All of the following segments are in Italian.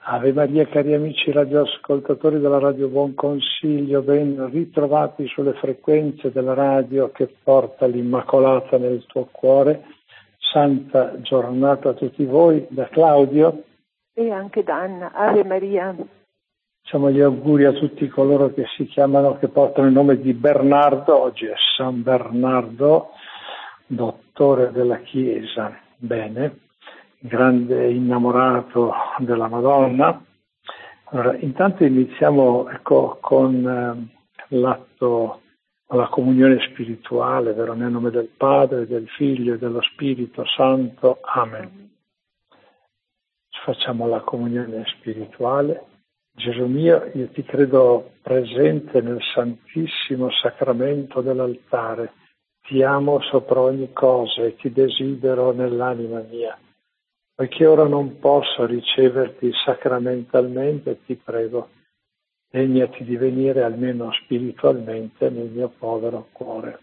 Ave Maria, cari amici radioascoltatori della Radio Buon Consiglio, ben ritrovati sulle frequenze della radio che porta l'Immacolata nel tuo cuore. Santa giornata a tutti voi, da Claudio e anche da Anna. Ave Maria. Facciamo gli auguri a tutti coloro che si chiamano, che portano il nome di Bernardo. Oggi è San Bernardo, dottore della Chiesa. Bene. Grande innamorato della Madonna. Allora, intanto iniziamo con l'atto, la comunione spirituale, vero? Nel nome del Padre, del Figlio e dello Spirito Santo. Amen. Facciamo la comunione spirituale. Gesù mio, io ti credo presente nel Santissimo Sacramento dell'altare. Ti amo sopra ogni cosa e ti desidero nell'anima mia. Poiché ora non posso riceverti sacramentalmente, ti prego, degnati di venire almeno spiritualmente nel mio povero cuore.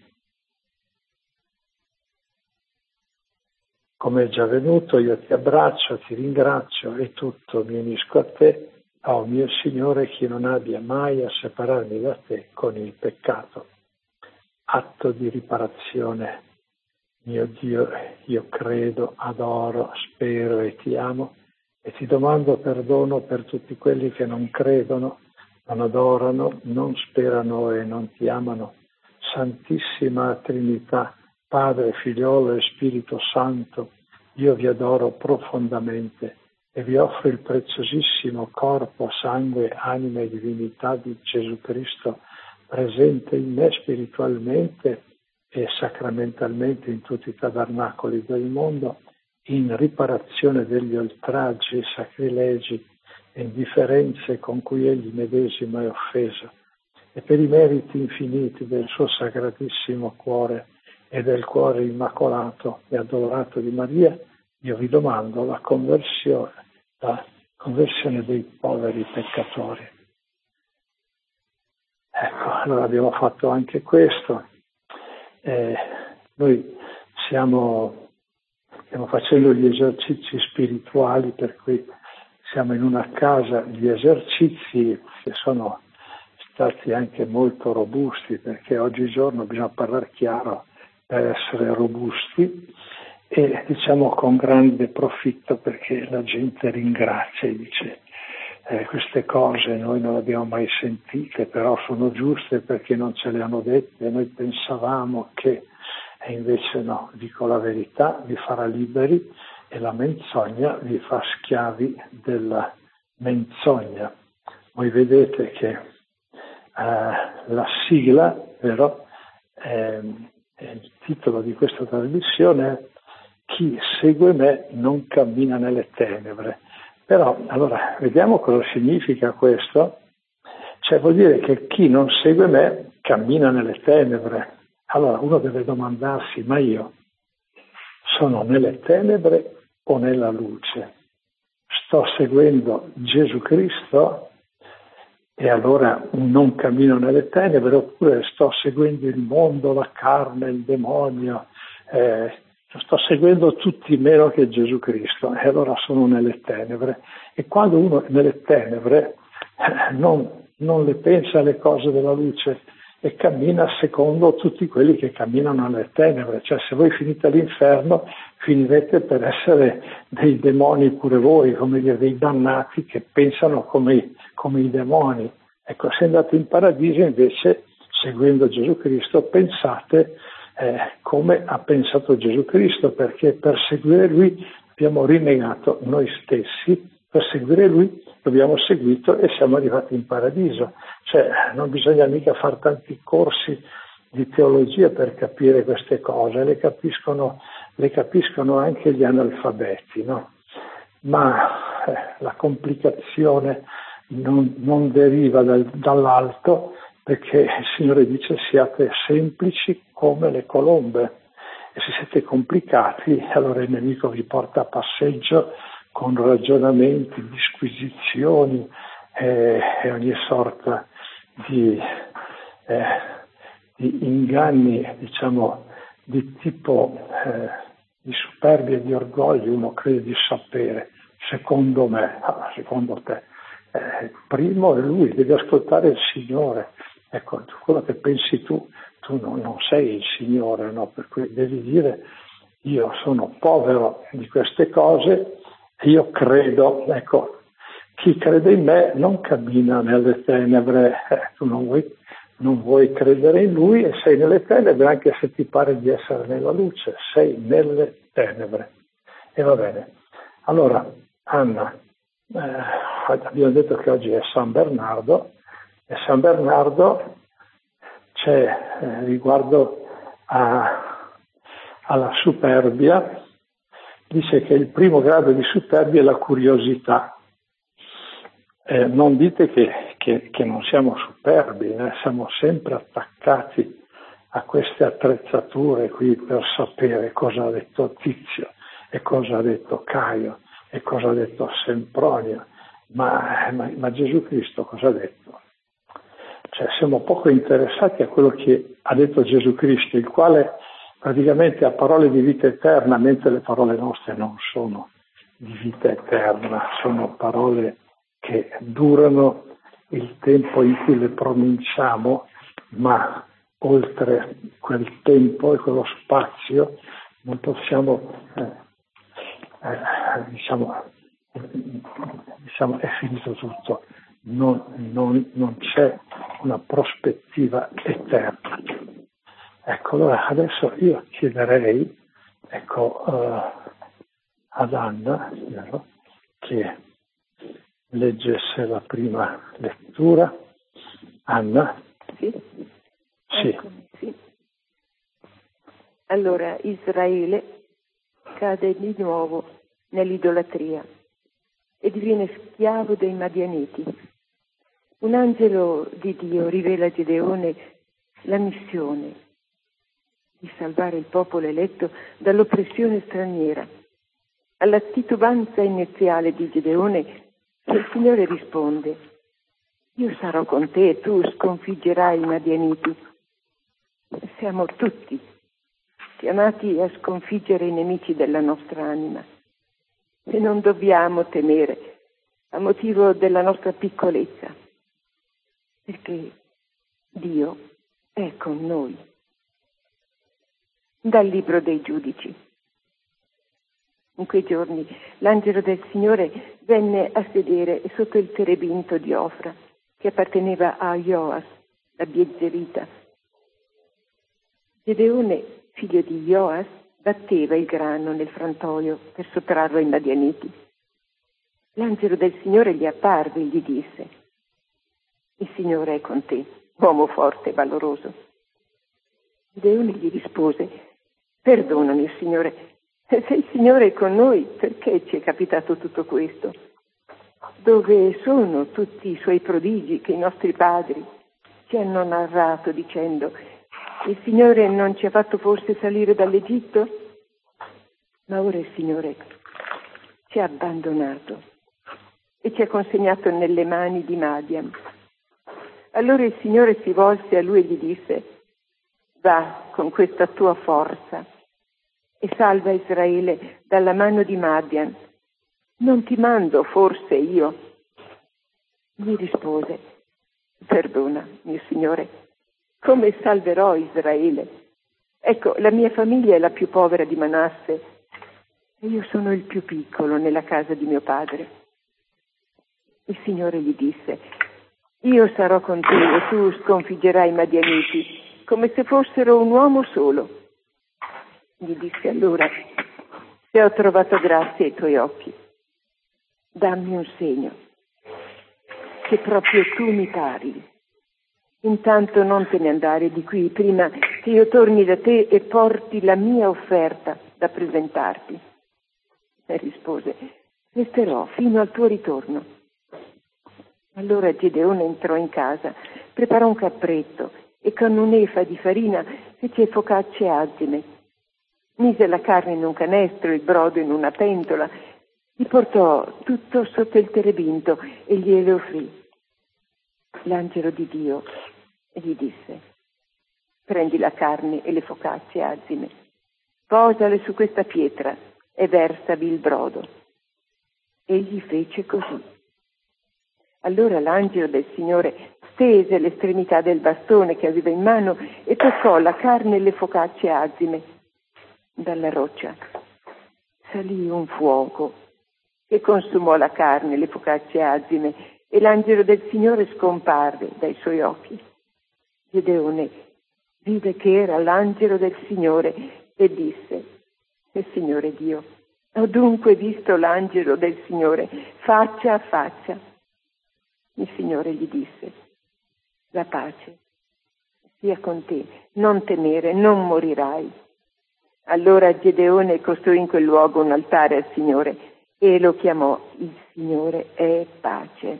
Come è già venuto, io ti abbraccio, ti ringrazio e tutto mi unisco a te, oh mio Signore, che non abbia mai a separarmi da te con il peccato. Atto di riparazione. Mio Dio, io credo, adoro, spero e ti amo e ti domando perdono per tutti quelli che non credono, non adorano, non sperano e non ti amano. Santissima Trinità, Padre, Figliolo e Spirito Santo, io vi adoro profondamente e vi offro il preziosissimo corpo, sangue, anima e divinità di Gesù Cristo, presente in me spiritualmente e sacramentalmente in tutti i tabernacoli del mondo, in riparazione degli oltraggi, sacrilegi e indifferenze con cui egli medesimo è offeso, e per i meriti infiniti del suo sacratissimo cuore e del cuore immacolato e adorato di Maria, io vi domando la conversione dei poveri peccatori. Ecco, allora abbiamo fatto anche questo. Noi stiamo facendo gli esercizi spirituali, per cui siamo in una casa. Gli esercizi che sono stati anche molto robusti, perché oggigiorno bisogna parlare chiaro per essere robusti, e diciamo con grande profitto, perché la gente ringrazia e dice queste cose noi non le abbiamo mai sentite, però sono giuste perché non ce le hanno dette, noi pensavamo che, e invece no, dico la verità, vi farà liberi e la menzogna vi fa schiavi della menzogna. Voi vedete che la sigla, vero, il titolo di questa trasmissione è Chi segue me non cammina nelle tenebre. Però, allora, vediamo cosa significa questo. Cioè, vuol dire che chi non segue me cammina nelle tenebre. Allora, uno deve domandarsi, ma io sono nelle tenebre o nella luce? Sto seguendo Gesù Cristo e allora non cammino nelle tenebre, oppure sto seguendo il mondo, la carne, il demonio, sto seguendo tutti meno che Gesù Cristo, e allora sono nelle tenebre. E quando uno è nelle tenebre non le pensa alle cose della luce e cammina secondo tutti quelli che camminano nelle tenebre. Cioè, se voi finite all'inferno finirete per essere dei demoni pure voi, come dire, dei dannati che pensano come i demoni. Ecco, se andate in paradiso invece, seguendo Gesù Cristo, pensate come ha pensato Gesù Cristo, perché per seguire Lui abbiamo rinnegato noi stessi, per seguire Lui l'abbiamo seguito e siamo arrivati in paradiso. Cioè, non bisogna mica fare tanti corsi di teologia per capire queste cose, le capiscono anche gli analfabeti, no? Ma la complicazione non deriva dall'alto, perché il Signore dice siate semplici come le colombe, e se siete complicati allora il nemico vi porta a passeggio con ragionamenti, disquisizioni e ogni sorta di inganni, diciamo, di tipo di superbia e di orgoglio. Uno crede di sapere, secondo me, secondo te. Primo è Lui, devi ascoltare il Signore. Ecco, quello che pensi tu non sei il Signore, no? Per cui devi dire: io sono povero di queste cose e io credo. Ecco, chi crede in me non cammina nelle tenebre. Tu non vuoi credere in Lui e sei nelle tenebre, anche se ti pare di essere nella luce, sei nelle tenebre. E va bene. Allora, Anna, abbiamo detto che oggi è San Bernardo, e San Bernardo c'è riguardo alla superbia, dice che il primo grado di superbia è la curiosità. Non dite che non siamo superbi, siamo sempre attaccati a queste attrezzature qui per sapere cosa ha detto Tizio e cosa ha detto Caio e cosa ha detto Sempronio, ma Gesù Cristo cosa ha detto? Cioè siamo poco interessati a quello che ha detto Gesù Cristo, il quale praticamente ha parole di vita eterna, mentre le parole nostre non sono di vita eterna, sono parole che durano il tempo in cui le pronunciamo, ma oltre quel tempo e quello spazio non possiamo, diciamo è finito tutto, non c'è una prospettiva eterna. Ecco, allora adesso io chiederei, ad Anna, che leggesse la prima lettura. Anna? Sì? Sì. Eccomi, sì. Allora, Israele cade di nuovo nell'idolatria e diviene schiavo dei Madianiti. Un angelo di Dio rivela a Gedeone la missione di salvare il popolo eletto dall'oppressione straniera. Alla titubanza iniziale di Gedeone, il Signore risponde: io sarò con te e tu sconfiggerai i Madianiti. Siamo tutti chiamati a sconfiggere i nemici della nostra anima e non dobbiamo temere a motivo della nostra piccolezza, perché Dio è con noi. Dal libro dei Giudici. In quei giorni l'angelo del Signore venne a sedere sotto il terebinto di Ofra, che apparteneva a Joas, la Biezerita. Gedeone, figlio di Joas, batteva il grano nel frantoio per sottrarlo ai Madianiti. L'angelo del Signore gli apparve e gli disse: il Signore è con te, uomo forte e valoroso. Gedeone gli rispose: perdonami, Signore, se il Signore è con noi, perché ci è capitato tutto questo? Dove sono tutti i suoi prodigi che i nostri padri ci hanno narrato dicendo: il Signore non ci ha fatto forse salire dall'Egitto? Ma ora il Signore ci ha abbandonato e ci ha consegnato nelle mani di Madian. Allora il Signore si volse a lui e gli disse: va con questa tua forza e salva Israele dalla mano di Madian. Non ti mando forse io? Gli rispose: perdona, mio Signore, come salverò Israele? Ecco, la mia famiglia è la più povera di Manasse e io sono il più piccolo nella casa di mio padre. Il Signore gli disse: io sarò con te e tu sconfiggerai i Madianiti come se fossero un uomo solo. Gli disse allora: se ho trovato grazia ai tuoi occhi, dammi un segno, che proprio tu mi parli. Intanto non te ne andare di qui prima che io torni da te e porti la mia offerta da presentarti. E rispose: resterò fino al tuo ritorno. Allora Gedeone entrò in casa, preparò un cappretto e con un'efa di farina fece focacce azime. Mise la carne in un canestro, il brodo in una pentola, gli portò tutto sotto il terebinto e glielo offrì. L'angelo di Dio gli disse: prendi la carne e le focacce azime, posale su questa pietra e versavi il brodo. Egli fece così. Allora l'angelo del Signore stese l'estremità del bastone che aveva in mano e toccò la carne e le focacce azime. Dalla roccia salì un fuoco che consumò la carne e le focacce azime e l'angelo del Signore scomparve dai suoi occhi. Gedeone vide che era l'angelo del Signore e disse: Signore Dio, ho dunque visto l'angelo del Signore faccia a faccia. Il Signore gli disse: la pace sia con te, non temere, non morirai. Allora Gedeone costruì in quel luogo un altare al Signore e lo chiamò Il Signore è pace.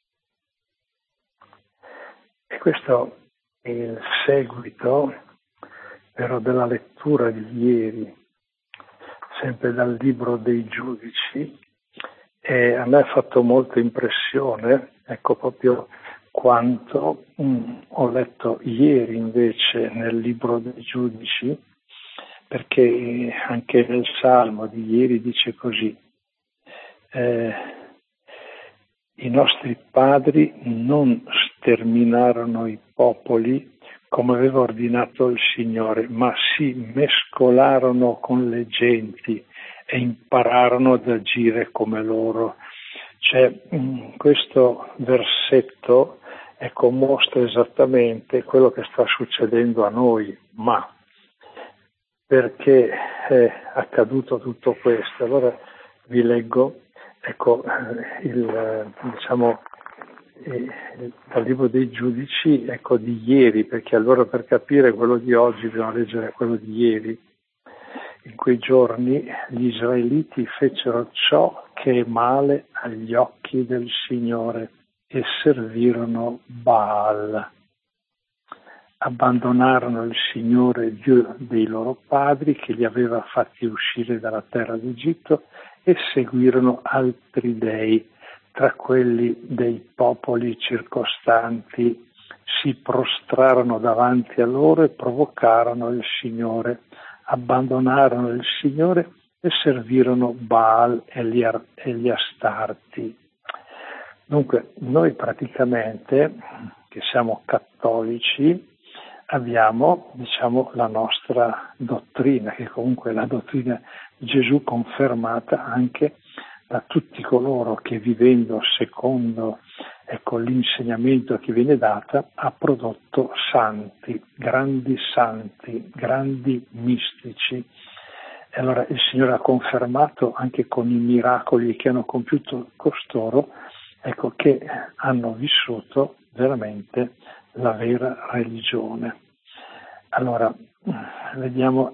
E questo è il seguito, però, della lettura di ieri, sempre dal libro dei Giudici, e a me ha fatto molta impressione, ecco, proprio quanto ho letto ieri invece nel libro dei Giudici, perché anche nel Salmo di ieri dice così: i nostri padri non sterminarono i popoli come aveva ordinato il Signore, ma si mescolarono con le genti e impararono ad agire come loro. Cioè, questo versetto, ecco, mostra esattamente quello che sta succedendo a noi, ma perché è accaduto tutto questo? Allora vi leggo, ecco, dal libro dei Giudici, ecco, di ieri, perché allora per capire quello di oggi bisogna leggere quello di ieri. In quei giorni gli israeliti fecero ciò che è male agli occhi del Signore e servirono Baal. Abbandonarono il Signore Dio dei loro padri che li aveva fatti uscire dalla terra d'Egitto e seguirono altri dei, tra quelli dei popoli circostanti. Si prostrarono davanti a loro e provocarono il Signore. Abbandonarono il Signore e servirono Baal e gli Astarti. Dunque, noi praticamente, che siamo cattolici, abbiamo, la nostra dottrina, che comunque è la dottrina di Gesù confermata anche da tutti coloro che, vivendo secondo, ecco, l'insegnamento che viene data, ha prodotto santi, grandi mistici. E allora il Signore ha confermato anche con i miracoli che hanno compiuto costoro, ecco, che hanno vissuto veramente la vera religione. Allora, vediamo,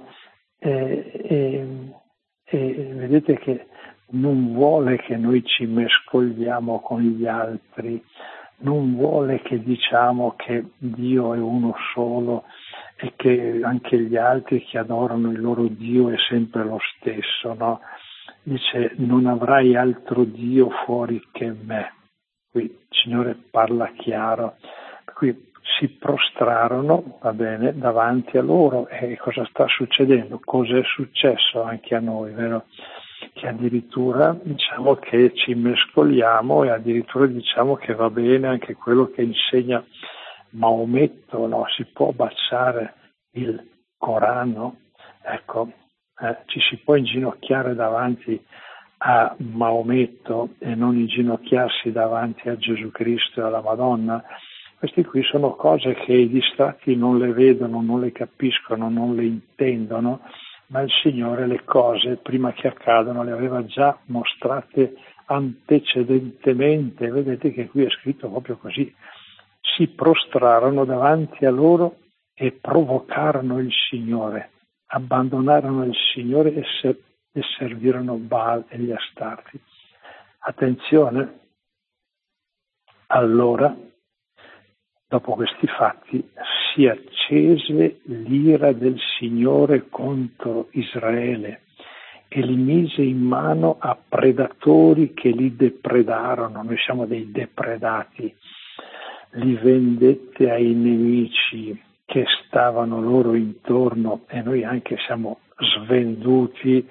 vedete che non vuole che noi ci mescoliamo con gli altri, non vuole che diciamo che Dio è uno solo e che anche gli altri che adorano il loro Dio è sempre lo stesso, no? Dice: non avrai altro Dio fuori che me. Qui il Signore parla chiaro. Qui si prostrarono, va bene, davanti a loro. E cosa sta succedendo? Cosa è successo anche a noi, vero? Che addirittura diciamo che ci mescoliamo e addirittura diciamo che va bene anche quello che insegna Maometto, no? Si può baciare il Corano, ecco, ci si può inginocchiare davanti a Maometto e non inginocchiarsi davanti a Gesù Cristo e alla Madonna. Queste qui sono cose che i distratti non le vedono, non le capiscono, non le intendono, ma il Signore le cose, prima che accadano, le aveva già mostrate antecedentemente. Vedete che qui è scritto proprio così: si prostrarono davanti a loro e provocarono il Signore, abbandonarono il Signore e servirono Baal e gli Astarti. Attenzione, allora, dopo questi fatti, si accese l'ira del Signore contro Israele e li mise in mano a predatori che li depredarono. Noi siamo dei depredati. Li vendette ai nemici che stavano loro intorno, e noi anche siamo svenduti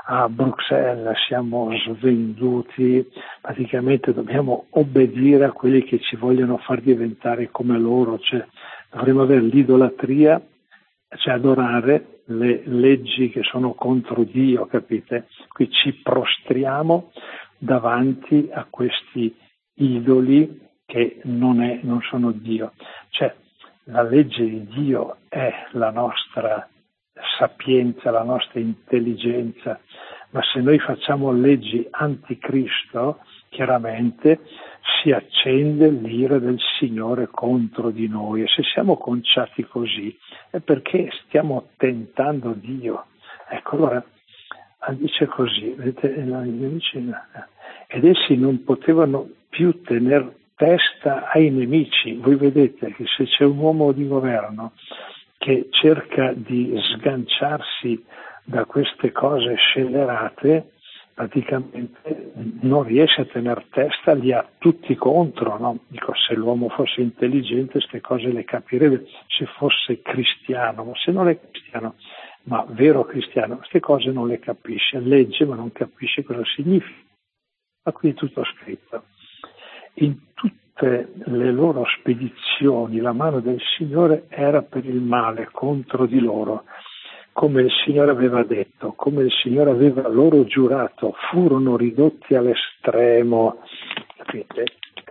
a Bruxelles, siamo svenduti, praticamente dobbiamo obbedire a quelli che ci vogliono far diventare come loro, cioè dovremmo avere l'idolatria, cioè adorare le leggi che sono contro Dio, capite? Qui ci prostriamo davanti a questi idoli che non sono Dio. Cioè la legge di Dio è la nostra sapienza, la nostra intelligenza, ma se noi facciamo leggi anticristo, chiaramente si accende l'ira del Signore contro di noi, e se siamo conciati così è perché stiamo tentando Dio. Ecco, allora dice così, vedete, ed essi non potevano più tener testa ai nemici. Voi vedete che se c'è un uomo di governo che cerca di sganciarsi da queste cose scellerate, praticamente non riesce a tener testa, li ha tutti contro, no? Dico, se l'uomo fosse intelligente queste cose le capirebbe, se fosse cristiano, ma se non è cristiano, ma vero cristiano, queste cose non le capisce, legge ma non capisce cosa significa. Ma qui è tutto scritto. In tutte le loro spedizioni la mano del Signore era per il male contro di loro, come il Signore aveva detto, come il Signore aveva loro giurato, furono ridotti all'estremo, capite?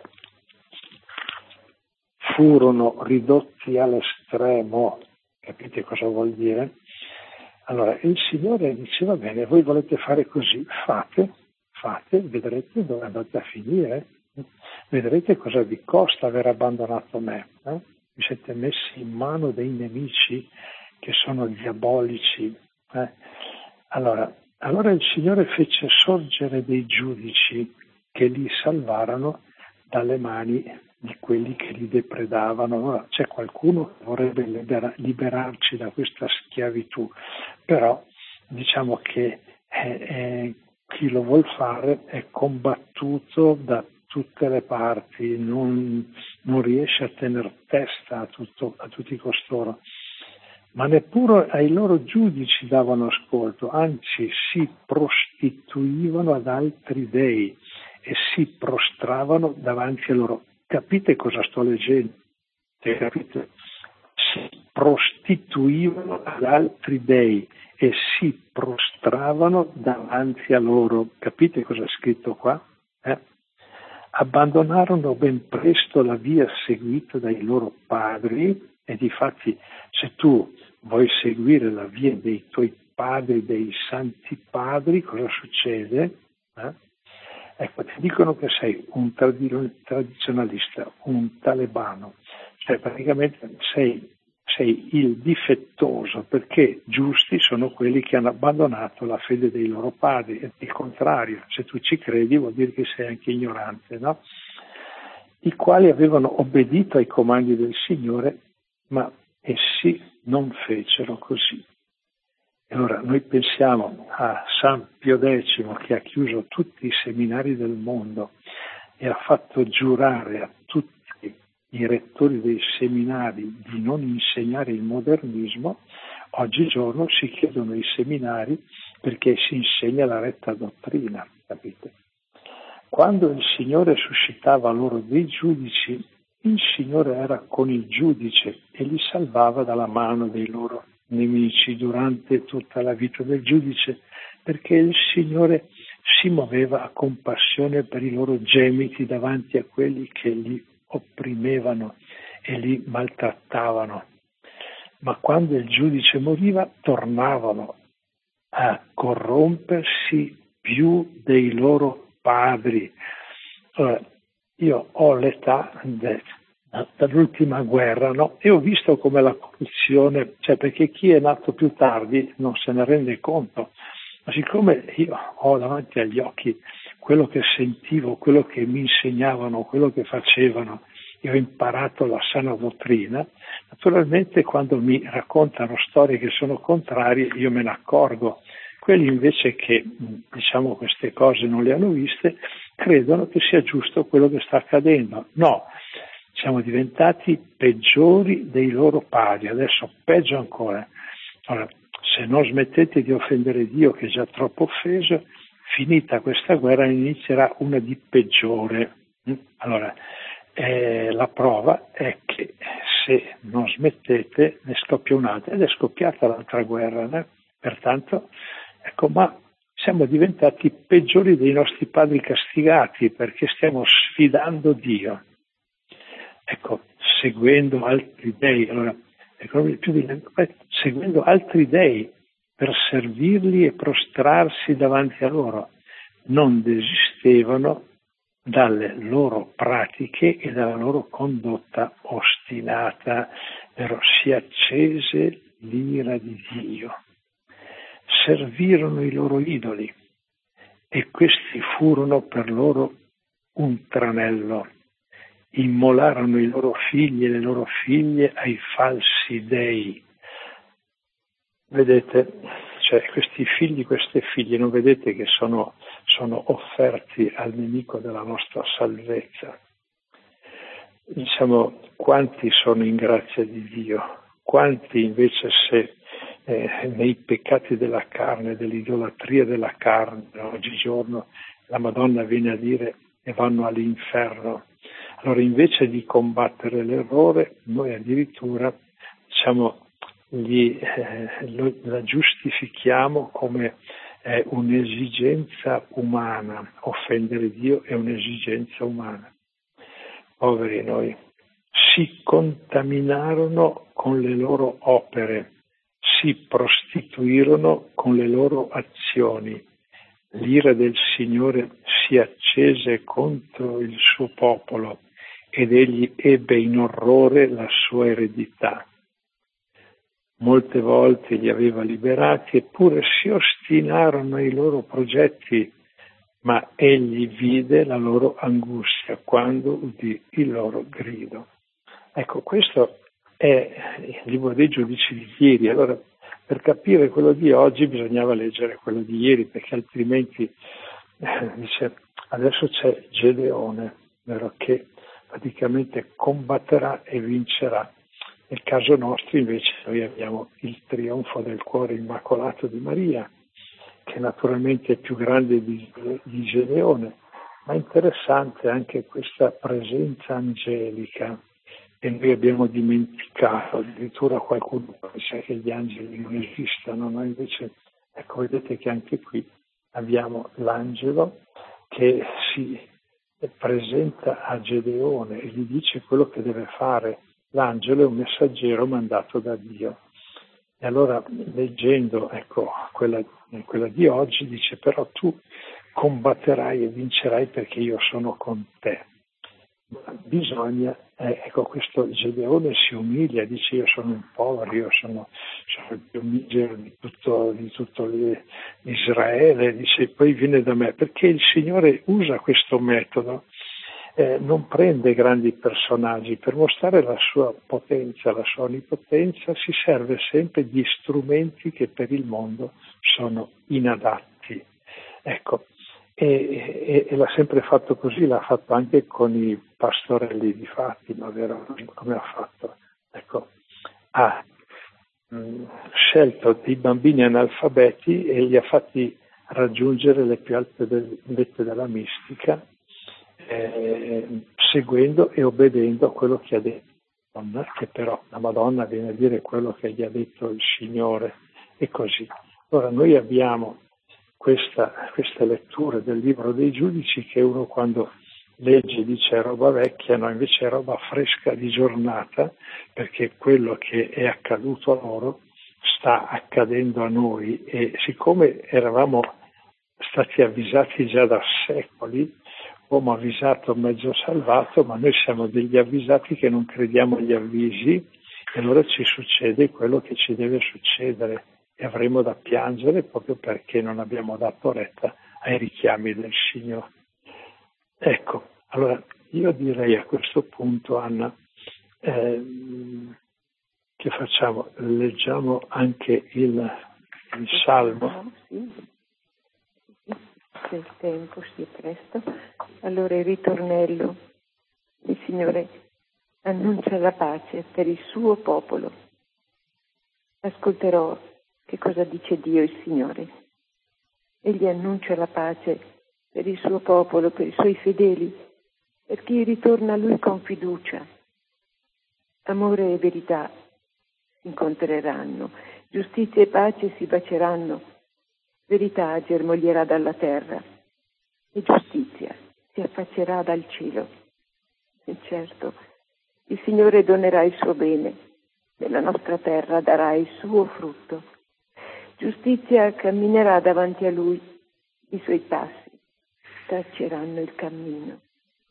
Furono ridotti all'estremo, capite cosa vuol dire? Allora il Signore diceva, bene, voi volete fare così, fate, vedrete dove andate a finire. Vedrete cosa vi costa aver abbandonato me. Vi siete messi in mano dei nemici che sono diabolici. Allora il Signore fece sorgere dei giudici che li salvarono dalle mani di quelli che li depredavano. Allora, c'è qualcuno che vorrebbe liberarci da questa schiavitù, però diciamo che chi lo vuol fare è combattuto da tutte le parti, non riesce a tener testa a tutti costoro, ma neppure ai loro giudici davano ascolto, anzi si prostituivano ad altri dei e si prostravano davanti a loro. Capite cosa sto leggendo? Capite? Si prostituivano ad altri dei e si prostravano davanti a loro. Capite cosa è scritto qua? Abbandonarono ben presto la via seguita dai loro padri, e difatti se tu vuoi seguire la via dei tuoi padri, dei santi padri, cosa succede? Ecco, ti dicono che sei un tradizionalista, un talebano, cioè praticamente sei il difettoso, perché giusti sono quelli che hanno abbandonato la fede dei loro padri, e il contrario, se tu ci credi vuol dire che sei anche ignorante, no? I quali avevano obbedito ai comandi del Signore, ma essi non fecero così. E ora noi pensiamo a San Pio X, che ha chiuso tutti i seminari del mondo e ha fatto giurare a tutti i rettori dei seminari di non insegnare il modernismo. Oggigiorno si chiudono i seminari perché si insegna la retta dottrina, capite? Quando il Signore suscitava loro dei giudici, il Signore era con il giudice e li salvava dalla mano dei loro nemici durante tutta la vita del giudice, perché il Signore si muoveva a compassione per i loro gemiti davanti a quelli che li opprimevano e li maltrattavano. Ma quando il giudice moriva, tornavano a corrompersi più dei loro padri. Allora, io ho l'età dall'ultima guerra, no? E ho visto come la corruzione, cioè perché chi è nato più tardi non se ne rende conto, ma siccome io ho davanti agli occhi quello che sentivo, quello che mi insegnavano, quello che facevano, io ho imparato la sana dottrina, naturalmente quando mi raccontano storie che sono contrarie io me ne accorgo. Quelli invece che diciamo queste cose non le hanno viste credono che sia giusto quello che sta accadendo. No, siamo diventati peggiori dei loro padri, adesso peggio ancora. Allora, se non smettete di offendere Dio, che è già troppo offeso, finita questa guerra inizierà una di peggiore. Allora, la prova è che se non smettete ne scoppia un'altra, ed è scoppiata l'altra guerra, Pertanto, ecco, ma siamo diventati peggiori dei nostri padri castigati, perché stiamo sfidando Dio. Ecco, seguendo altri dei, allora, seguendo altri dei per servirli e prostrarsi davanti a loro, non desistevano dalle loro pratiche e dalla loro condotta ostinata, però si accese l'ira di Dio. Servirono i loro idoli e questi furono per loro un tranello. Immolarono i loro figli e le loro figlie ai falsi dei. Vedete, cioè questi figli, queste figlie, non vedete che sono offerti al nemico della nostra salvezza? Diciamo, quanti sono in grazia di Dio? Quanti invece nei peccati della carne, dell'idolatria della carne, oggigiorno la Madonna viene a dire e vanno all'inferno. Allora invece di combattere l'errore, noi addirittura la giustifichiamo come un'esigenza umana. Offendere Dio è un'esigenza umana. Poveri noi, si contaminarono con le loro opere, si prostituirono con le loro azioni. L'ira del Signore si accese contro il suo popolo ed egli ebbe in orrore la sua eredità. Molte volte li aveva liberati, eppure si ostinarono ai loro progetti, ma egli vide la loro angustia quando udì il loro grido. Ecco, questo è il libro dei giudici di ieri. Allora, per capire quello di oggi bisognava leggere quello di ieri, perché altrimenti dice, adesso c'è Gedeone, vero, che praticamente combatterà e vincerà. Nel caso nostro invece noi abbiamo il trionfo del cuore immacolato di Maria, che naturalmente è più grande di Gedeone, ma è interessante anche questa presenza angelica che noi abbiamo dimenticato. Addirittura qualcuno pensa che gli angeli non esistano, no? Invece, ecco, vedete che anche qui abbiamo l'angelo che si presenta a Gedeone e gli dice quello che deve fare. L'angelo è un messaggero mandato da Dio. E allora, leggendo, ecco, quella di oggi, dice, però tu combatterai e vincerai perché io sono con te. Bisogna, ecco, questo Gedeone si umilia, dice io sono un povero, io sono il più misero di tutto Israele, dice poi viene da me, perché il Signore usa questo metodo, non prende grandi personaggi, per mostrare la sua potenza, la sua onnipotenza, si serve sempre di strumenti che per il mondo sono inadatti. Ecco, e l'ha sempre fatto così, l'ha fatto anche con i pastorelli di Fatima, vero? Come ha fatto? Ecco, ha scelto dei bambini analfabeti e li ha fatti raggiungere le più alte vette della mistica, seguendo e obbedendo a quello che ha detto la Madonna, che però la Madonna viene a dire quello che gli ha detto il Signore, e così. Ora noi abbiamo queste letture del libro dei giudici che uno quando legge dice è roba vecchia, no, invece è roba fresca di giornata, perché quello che è accaduto a loro sta accadendo a noi, e siccome eravamo stati avvisati già da secoli, uomo avvisato mezzo salvato, ma noi siamo degli avvisati che non crediamo agli avvisi, e allora ci succede quello che ci deve succedere e avremo da piangere proprio perché non abbiamo dato retta ai richiami del Signore. Ecco, allora io direi a questo punto, Anna, che facciamo? Leggiamo anche il Salmo. Se il tempo sia presto. Allora il ritornello. Il Signore annuncia la pace per il suo popolo. Ascolterò Che cosa dice Dio il Signore? Egli annuncia la pace per il suo popolo, per i suoi fedeli, per chi ritorna a Lui con fiducia. Amore e verità si incontreranno, giustizia e pace si baceranno, verità germoglierà dalla terra e giustizia si affaccerà dal cielo. E certo, il Signore donerà il suo bene, nella nostra terra darà il suo frutto. Giustizia camminerà davanti a Lui, i suoi passi tracceranno il cammino.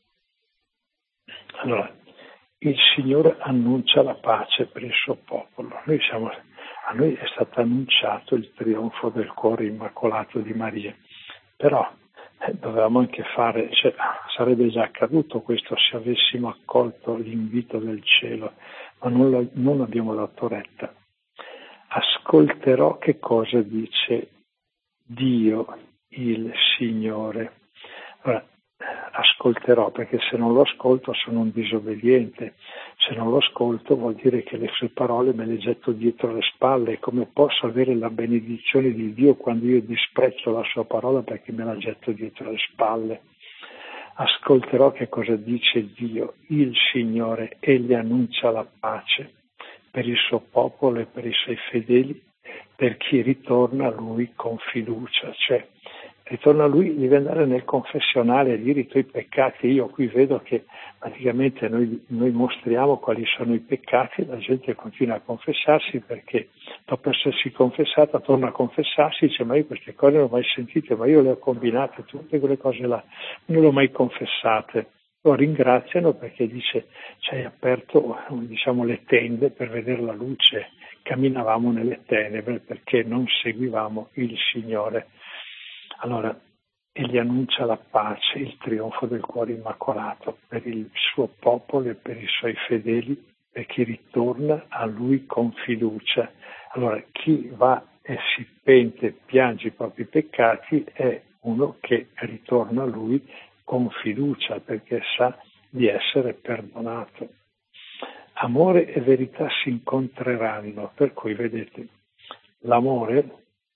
Allora, il Signore annuncia la pace per il suo popolo. A noi è stato annunciato il trionfo del cuore immacolato di Maria, però dovevamo anche sarebbe già accaduto questo se avessimo accolto l'invito del cielo, ma non abbiamo dato retta. Ascolterò che cosa dice Dio, il Signore. Allora, ascolterò, perché se non lo ascolto sono un disobbediente, se non lo ascolto vuol dire che le sue parole me le getto dietro le spalle. Come posso avere la benedizione di Dio quando io disprezzo la sua parola perché me la getto dietro le spalle? Ascolterò che cosa dice Dio, il Signore, egli annuncia la pace per il suo popolo e per i suoi fedeli, per chi ritorna a Lui con fiducia. Cioè, ritorna a Lui, devi andare nel confessionale a dire i tuoi peccati. Io qui vedo che praticamente noi mostriamo quali sono i peccati, la gente continua a confessarsi perché dopo essersi confessata torna a confessarsi, dice ma io queste cose non le ho mai sentite, ma io le ho combinate, tutte quelle cose là, non le ho mai confessate. Lo ringraziano perché dice ci hai aperto le tende per vedere la luce, camminavamo nelle tenebre perché non seguivamo il Signore. Allora, egli annuncia la pace, il trionfo del cuore immacolato per il suo popolo e per i suoi fedeli, per chi ritorna a Lui con fiducia. Allora, chi va e si pente, piange i propri peccati, è uno che ritorna a Lui con fiducia perché sa di essere perdonato. Amore e verità si incontreranno, per cui vedete, l'amore,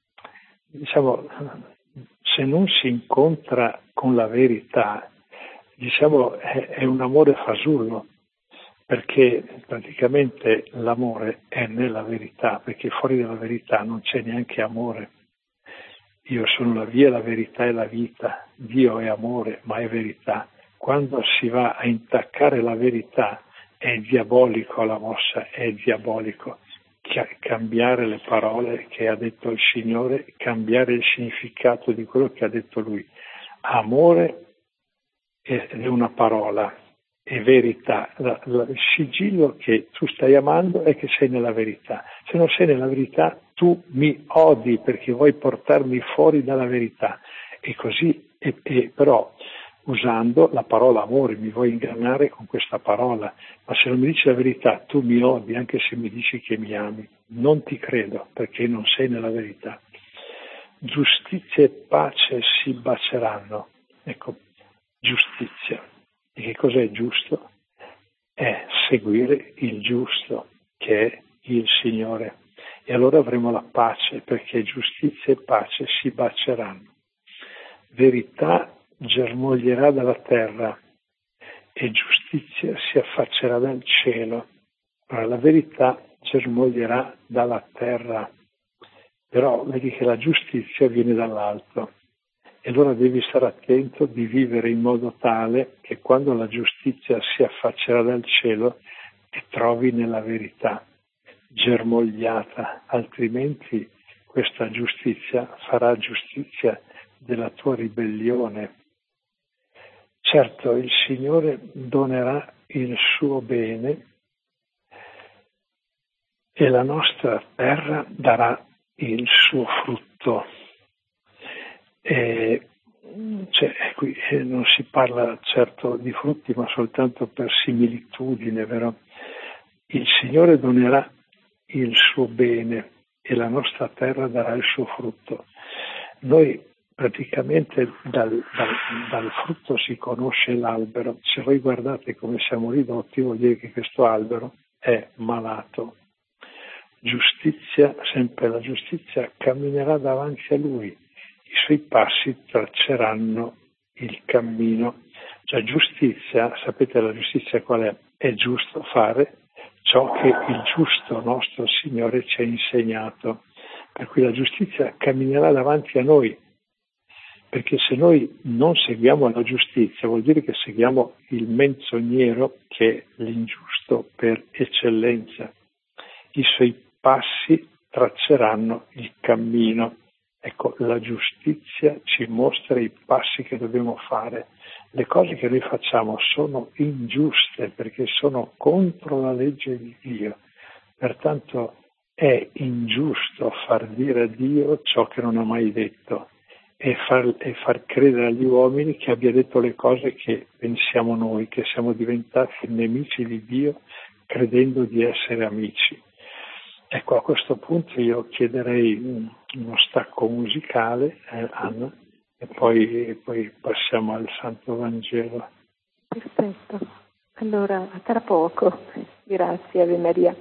se non si incontra con la verità, è un amore fasullo, perché praticamente l'amore è nella verità, perché fuori dalla verità non c'è neanche amore. Io sono la via, la verità e la vita. Dio è amore, ma è verità. Quando si va a intaccare la verità è diabolico la mossa, è diabolico. Cambiare le parole che ha detto il Signore, cambiare il significato di quello che ha detto Lui. Amore è una parola, è verità. Il sigillo che tu stai amando è che sei nella verità. Se non sei nella verità, tu mi odi perché vuoi portarmi fuori dalla verità. E così, però, usando la parola amore, mi vuoi ingannare con questa parola, ma se non mi dici la verità, tu mi odi anche se mi dici che mi ami. Non ti credo perché non sei nella verità. Giustizia e pace si baceranno. Ecco, giustizia. E che cos'è giusto? È seguire il giusto, che è il Signore. E allora avremo la pace, perché giustizia e pace si baceranno. Verità germoglierà dalla terra e giustizia si affaccerà dal cielo. Allora, la verità germoglierà dalla terra, però vedi che la giustizia viene dall'alto. E allora devi stare attento di vivere in modo tale che quando la giustizia si affaccerà dal cielo ti trovi nella verità germogliata, altrimenti questa giustizia farà giustizia della tua ribellione. Certo, il Signore donerà il suo bene e la nostra terra darà il suo frutto. Qui non si parla certo di frutti, ma soltanto per similitudine, vero? Il Signore donerà il suo bene e la nostra terra darà il suo frutto. Noi praticamente dal frutto si conosce l'albero. Se voi guardate come siamo ridotti, vuol dire che questo albero è malato. giustizia, sempre la giustizia, camminerà davanti a lui, i suoi passi tracceranno il cammino. Cioè giustizia, sapete la giustizia qual è? È giusto fare ciò che il giusto nostro Signore ci ha insegnato. Per cui la giustizia camminerà davanti a noi, perché se noi non seguiamo la giustizia vuol dire che seguiamo il menzognero, che è l'ingiusto per eccellenza. I suoi passi tracceranno il cammino. Ecco, la giustizia ci mostra i passi che dobbiamo fare. Le cose che noi facciamo sono ingiuste perché sono contro la legge di Dio. Pertanto è ingiusto far dire a Dio ciò che non ha mai detto e far credere agli uomini che abbia detto le cose che pensiamo noi, che siamo diventati nemici di Dio credendo di essere amici. Ecco, a questo punto io chiederei uno stacco musicale, Anna, e poi passiamo al Santo Vangelo. Perfetto. Allora, a tra poco. Grazie, Ave Maria.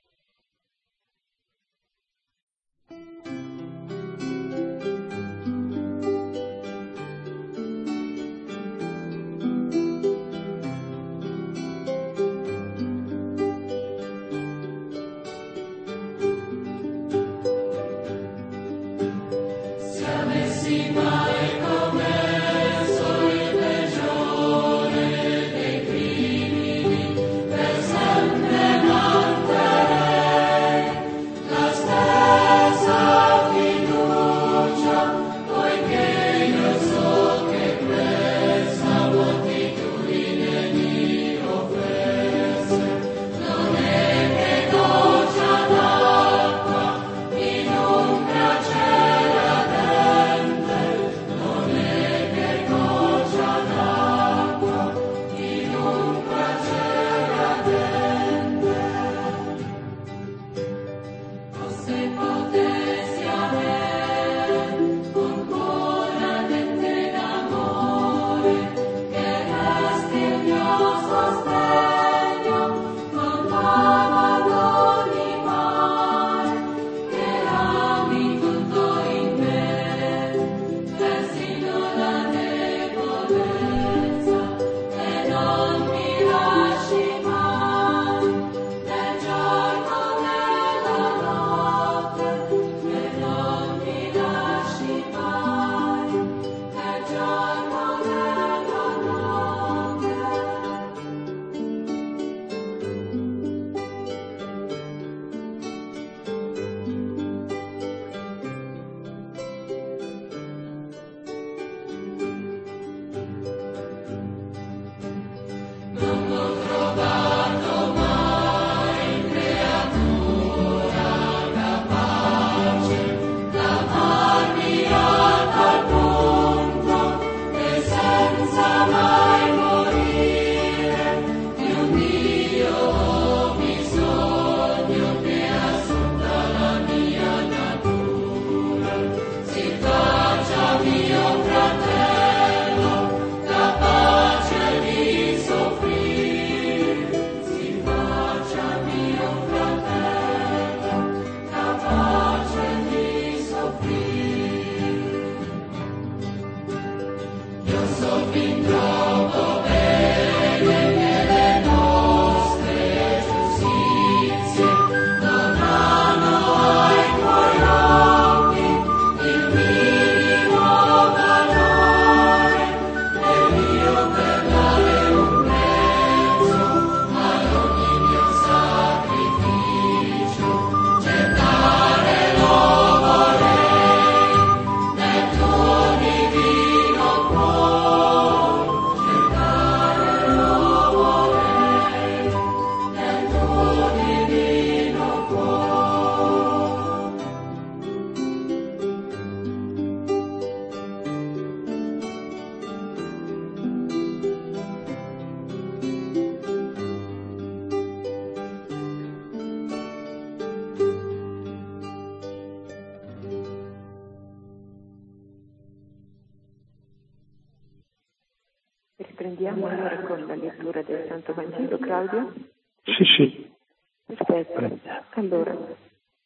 Riprendiamo allora con la lettura del Santo Vangelo, Claudio? Sì. Perfetto. Allora,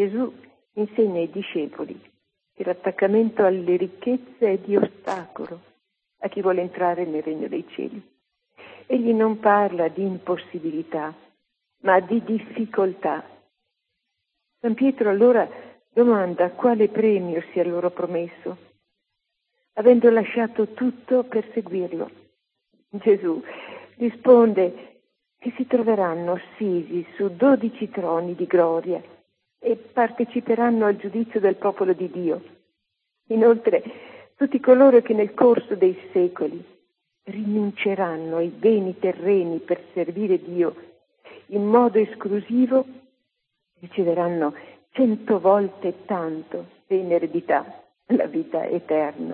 Gesù insegna ai discepoli che l'attaccamento alle ricchezze è di ostacolo a chi vuole entrare nel regno dei cieli. Egli non parla di impossibilità, ma di difficoltà. San Pietro allora domanda quale premio sia loro promesso, avendo lasciato tutto per seguirlo. Gesù risponde che si troveranno assisi su 12 troni di gloria e parteciperanno al giudizio del popolo di Dio. Inoltre, tutti coloro che nel corso dei secoli rinunceranno ai beni terreni per servire Dio in modo esclusivo riceveranno 100 volte tanto in eredità la vita eterna.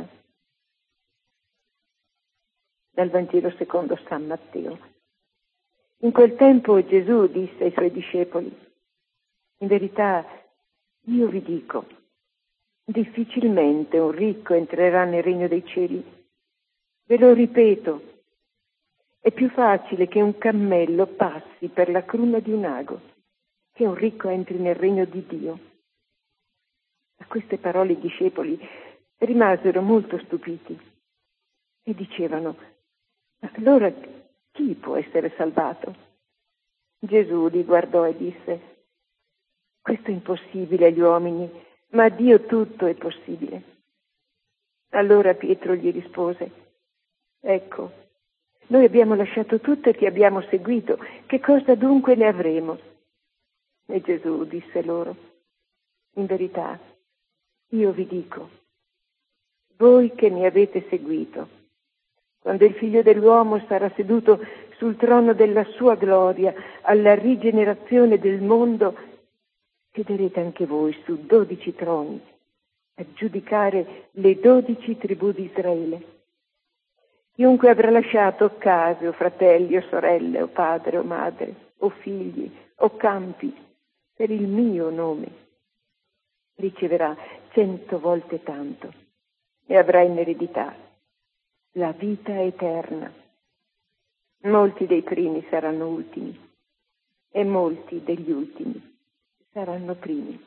Dal Vangelo secondo San Matteo. In quel tempo Gesù disse ai suoi discepoli: in verità io vi dico, difficilmente un ricco entrerà nel regno dei cieli. Ve lo ripeto, è più facile che un cammello passi per la cruna di un ago che un ricco entri nel regno di Dio. A queste parole i discepoli rimasero molto stupiti e dicevano: allora chi può essere salvato? Gesù li guardò e disse: questo è impossibile agli uomini, ma a Dio tutto è possibile. Allora Pietro gli rispose: ecco, noi abbiamo lasciato tutto e ti abbiamo seguito, che cosa dunque ne avremo? E Gesù disse loro: in verità, io vi dico, voi che mi avete seguito, quando il Figlio dell'uomo sarà seduto sul trono della sua gloria alla rigenerazione del mondo, siederete anche voi su 12 troni a giudicare le 12 tribù di Israele. Chiunque avrà lasciato case o fratelli o sorelle o padre o madre o figli o campi per il mio nome riceverà 100 volte tanto e avrà in eredità la vita eterna. Molti dei primi saranno ultimi e molti degli ultimi saranno primi.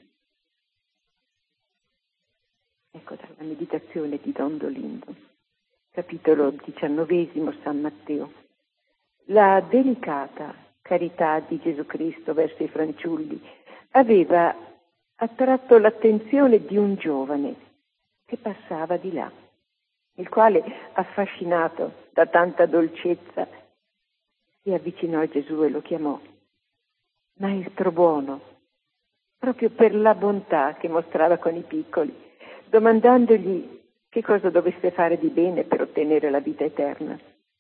Ecco dalla meditazione di Don Dolindo, capitolo 19, San Matteo. La delicata carità di Gesù Cristo verso i fanciulli aveva attratto l'attenzione di un giovane che passava di là, il quale, affascinato da tanta dolcezza, si avvicinò a Gesù e lo chiamò Maestro buono, proprio per la bontà che mostrava con i piccoli, domandandogli che cosa dovesse fare di bene per ottenere la vita eterna.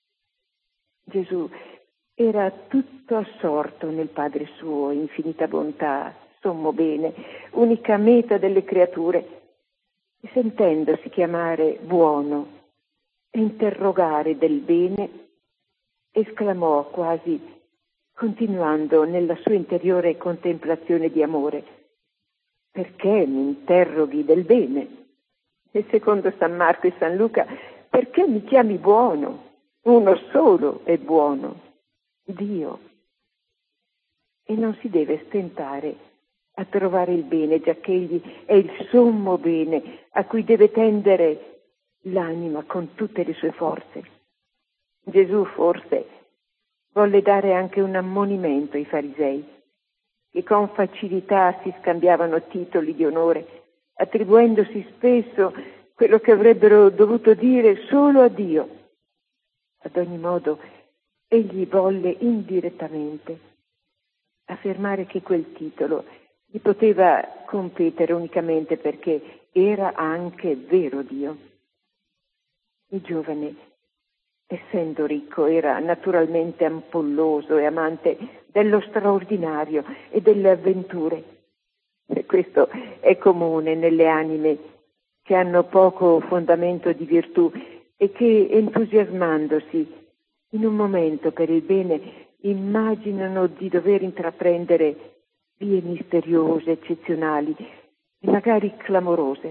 Gesù era tutto assorto nel Padre suo, infinita bontà, sommo bene, unica meta delle creature, e sentendosi chiamare buono e interrogare del bene, esclamò quasi continuando nella sua interiore contemplazione di amore: perché mi interroghi del bene? E secondo San Marco e San Luca, perché mi chiami buono? Uno solo è buono, Dio. E non si deve stentare a trovare il bene, giacché egli è il sommo bene a cui deve tendere l'anima con tutte le sue forze. Gesù forse volle dare anche un ammonimento ai farisei, che con facilità si scambiavano titoli di onore, attribuendosi spesso quello che avrebbero dovuto dire solo a Dio. Ad ogni modo, egli volle indirettamente affermare che quel titolo gli poteva competere unicamente perché era anche vero Dio. Il giovane, essendo ricco, era naturalmente ampolloso e amante dello straordinario e delle avventure. E questo è comune nelle anime che hanno poco fondamento di virtù e che, entusiasmandosi in un momento per il bene, immaginano di dover intraprendere vie misteriose, eccezionali e magari clamorose.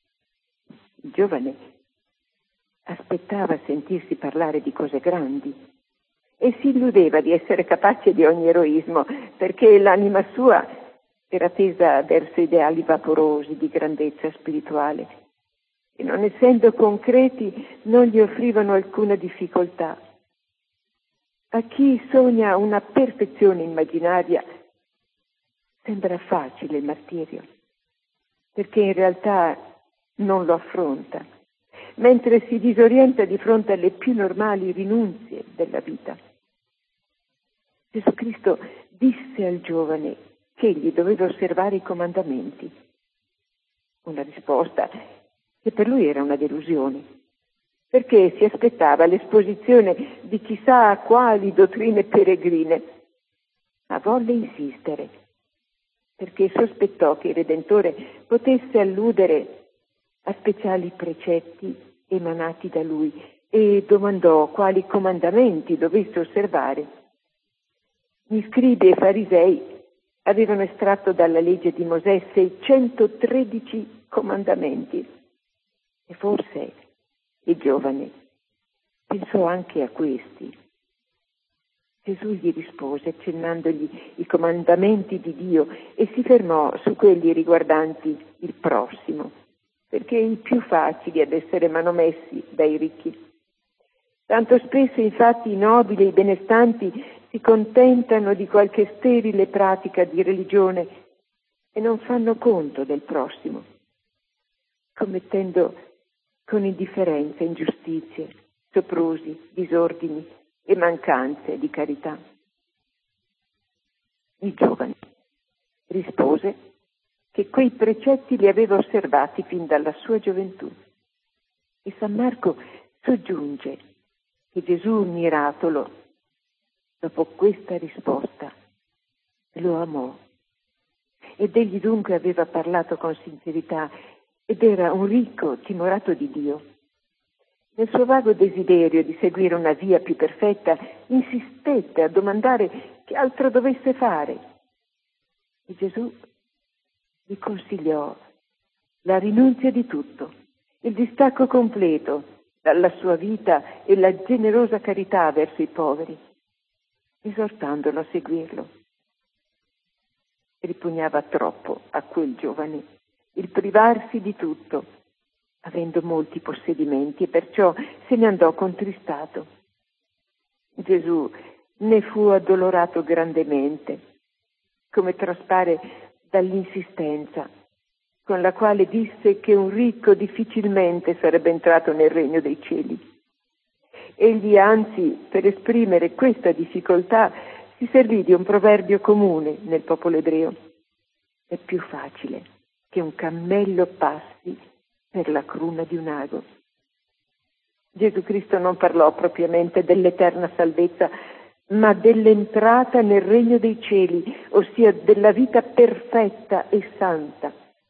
Il giovane aspettava sentirsi parlare di cose grandi e si illudeva di essere capace di ogni eroismo, perché l'anima sua era tesa verso ideali vaporosi di grandezza spirituale e non essendo concreti non gli offrivano alcuna difficoltà. A chi sogna una perfezione immaginaria sembra facile il martirio, perché in realtà non lo affronta, mentre si disorienta di fronte alle più normali rinunzie della vita. Gesù Cristo disse al giovane che egli doveva osservare i comandamenti, una risposta che per lui era una delusione, perché si aspettava l'esposizione di chissà quali dottrine peregrine, ma volle insistere, perché sospettò che il Redentore potesse alludere a speciali precetti emanati da lui e domandò quali comandamenti dovesse osservare. Gli scribi e farisei avevano estratto dalla legge di Mosè 613 comandamenti e forse il giovane pensò anche a questi. Gesù gli rispose accennandogli i comandamenti di Dio e si fermò su quelli riguardanti il prossimo, perché i più facili ad essere manomessi dai ricchi. Tanto spesso infatti i nobili e i benestanti si contentano di qualche sterile pratica di religione e non fanno conto del prossimo, commettendo con indifferenza ingiustizie, soprusi, disordini e mancanze di carità. Il giovane rispose che quei precetti li aveva osservati fin dalla sua gioventù. E San Marco soggiunge che Gesù miratolo, dopo questa risposta, lo amò. Ed egli dunque aveva parlato con sincerità ed era un ricco timorato di Dio. Nel suo vago desiderio di seguire una via più perfetta, insistette a domandare che altro dovesse fare. E Gesù gli consigliò la rinunzia di tutto, il distacco completo dalla sua vita e la generosa carità verso i poveri, esortandolo a seguirlo. Ripugnava troppo a quel giovane il privarsi di tutto, avendo molti possedimenti, e perciò se ne andò contristato. Gesù ne fu addolorato grandemente, come traspare dall'insistenza con la quale disse che un ricco difficilmente sarebbe entrato nel regno dei cieli. Egli, anzi, per esprimere questa difficoltà, si servì di un proverbio comune nel popolo ebreo: è più facile che un cammello passi per la cruna di un ago. Gesù Cristo non parlò propriamente dell'eterna salvezza, ma dell'entrata nel regno dei cieli, ossia della vita perfetta e santa.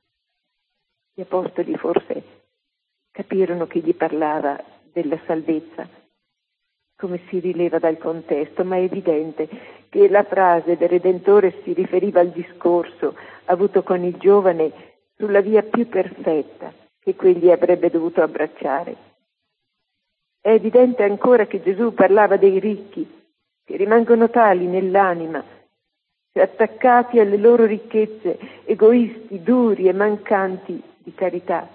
Gli apostoli forse capirono che gli parlava della salvezza, come si rileva dal contesto, ma è evidente che la frase del Redentore si riferiva al discorso avuto con il giovane sulla via più perfetta che quegli avrebbe dovuto abbracciare. È evidente ancora che Gesù parlava dei ricchi, che rimangono tali nell'anima, cioè attaccati alle loro ricchezze, egoisti, duri e mancanti di carità.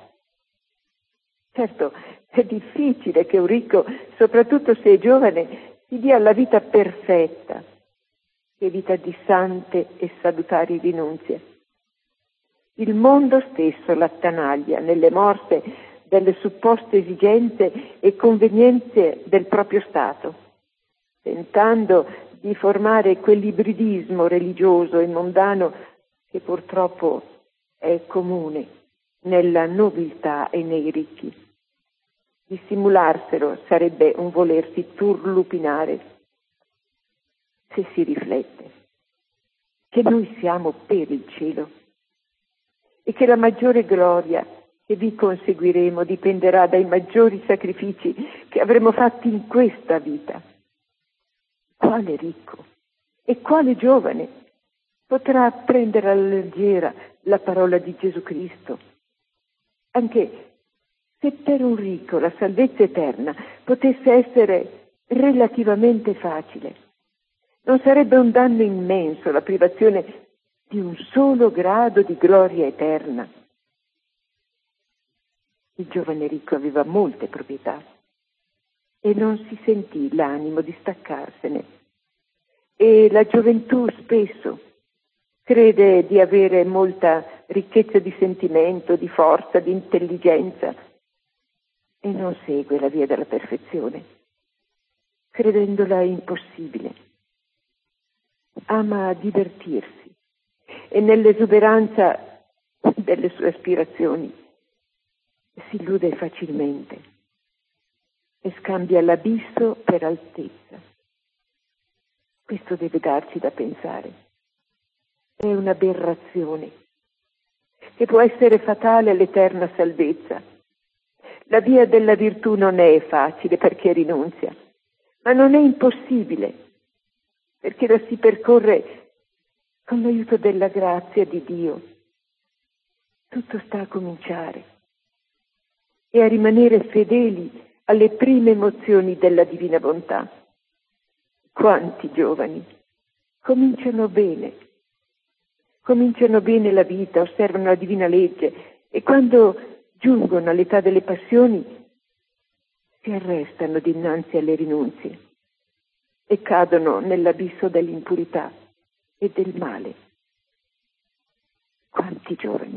Certo, è difficile che un ricco, soprattutto se è giovane, si dia alla vita perfetta, che vita di sante e salutari rinunzie. Il mondo stesso l'attanaglia nelle morse delle supposte esigenze e convenienze del proprio stato, tentando di formare quell'ibridismo religioso e mondano che purtroppo è comune nella nobiltà e nei ricchi. Dissimularselo sarebbe un volersi turlupinare. Se si riflette che noi siamo per il cielo e che la maggiore gloria che vi conseguiremo dipenderà dai maggiori sacrifici che avremo fatti in questa vita, quale ricco e quale giovane potrà prendere alla leggera la parola di Gesù Cristo? Anche se per un ricco la salvezza eterna potesse essere relativamente facile, non sarebbe un danno immenso la privazione di un solo grado di gloria eterna. Il giovane ricco aveva molte proprietà e non si sentì l'animo di staccarsene. E la gioventù spesso crede di avere molta ricchezza di sentimento, di forza, di intelligenza e non segue la via della perfezione, credendola impossibile. Ama divertirsi e nell'esuberanza delle sue aspirazioni si illude facilmente e scambia l'abisso per altezza. Questo deve darci da pensare. È un'aberrazione che può essere fatale all'eterna salvezza. La via della virtù non è facile per chi rinunzia, ma non è impossibile perché la si percorre con l'aiuto della grazia di Dio. Tutto sta a cominciare e a rimanere fedeli alle prime emozioni della divina bontà. Quanti giovani cominciano bene la vita, osservano la divina legge e quando giungono all'età delle passioni si arrestano dinanzi alle rinunzie e cadono nell'abisso dell'impurità e del male. Quanti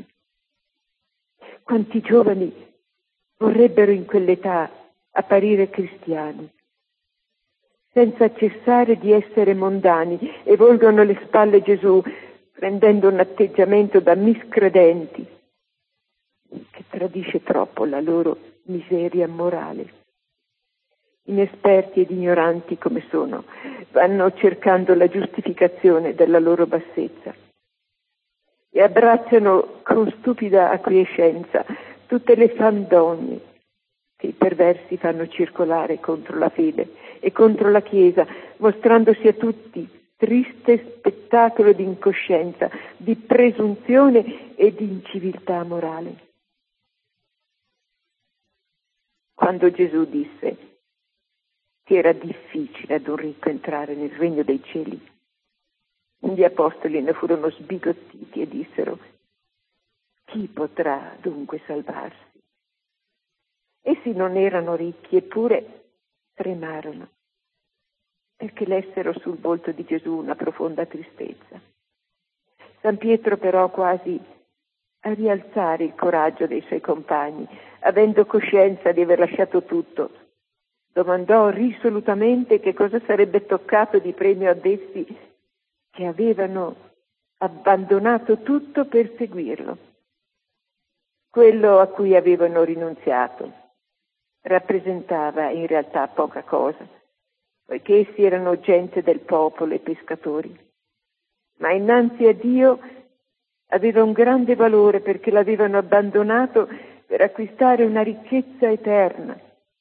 giovani vorrebbero in quell'età apparire cristiani, senza cessare di essere mondani, e volgono le spalle a Gesù, prendendo un atteggiamento da miscredenti, che tradisce troppo la loro miseria morale. Inesperti ed ignoranti come sono, vanno cercando la giustificazione della loro bassezza e abbracciano con stupida acquiescenza tutte le fandonie che i perversi fanno circolare contro la fede e contro la Chiesa, mostrandosi a tutti triste spettacolo di incoscienza, di presunzione e di inciviltà morale. Quando Gesù disse che era difficile ad un ricco entrare nel regno dei cieli, gli apostoli ne furono sbigottiti e dissero: chi potrà dunque salvarsi? Essi non erano ricchi, eppure tremarono, perché lessero sul volto di Gesù una profonda tristezza. San Pietro però quasi a rialzare il coraggio dei suoi compagni, avendo coscienza di aver lasciato tutto, domandò risolutamente che cosa sarebbe toccato di premio ad essi che avevano abbandonato tutto per seguirlo. Quello a cui avevano rinunziato rappresentava in realtà poca cosa, poiché essi erano gente del popolo e pescatori, ma innanzi a Dio aveva un grande valore perché l'avevano abbandonato per acquistare una ricchezza eterna.